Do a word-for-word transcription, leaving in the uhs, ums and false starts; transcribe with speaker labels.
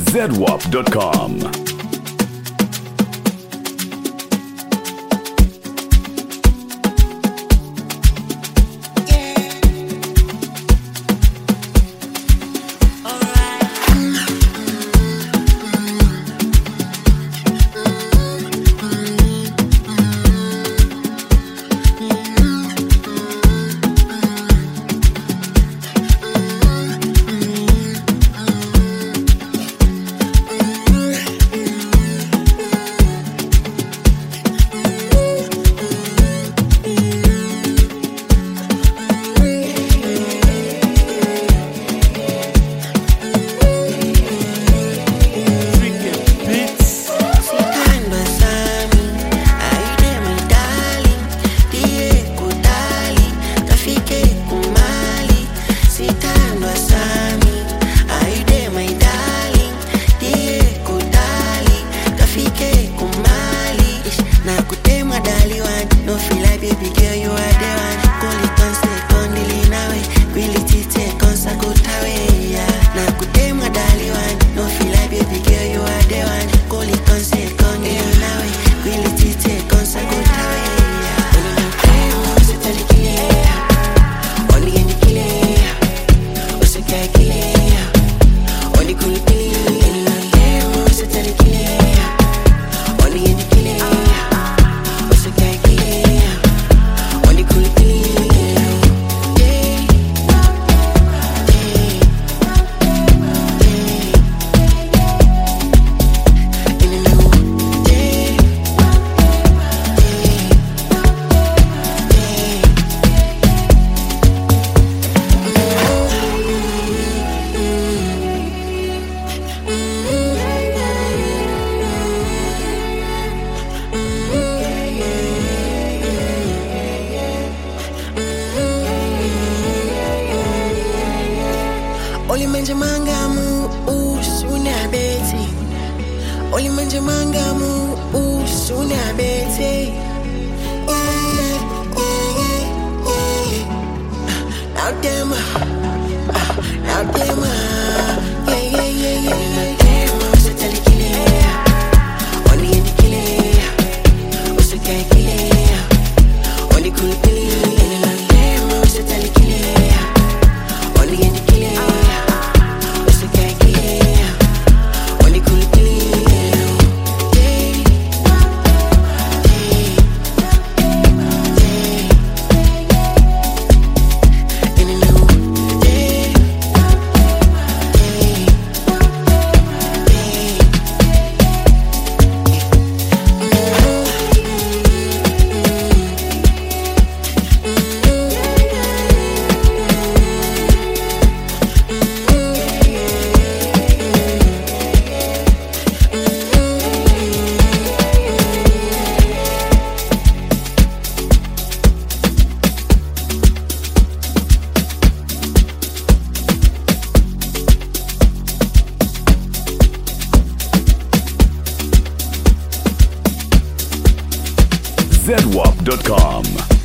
Speaker 1: zedwap dot com.
Speaker 2: Oli manje mangamu usuna beti. Oli manje mangamu usuna beti. Yeah, yeah, yeah, yeah. Now damn, now damn, yeah, yeah, yeah, yeah. Now damn, so tell the killer, only in the killer, what's the guy killer, only cool killer. Now damn, so tell the killer, only in the killer.
Speaker 1: zedwap dot com.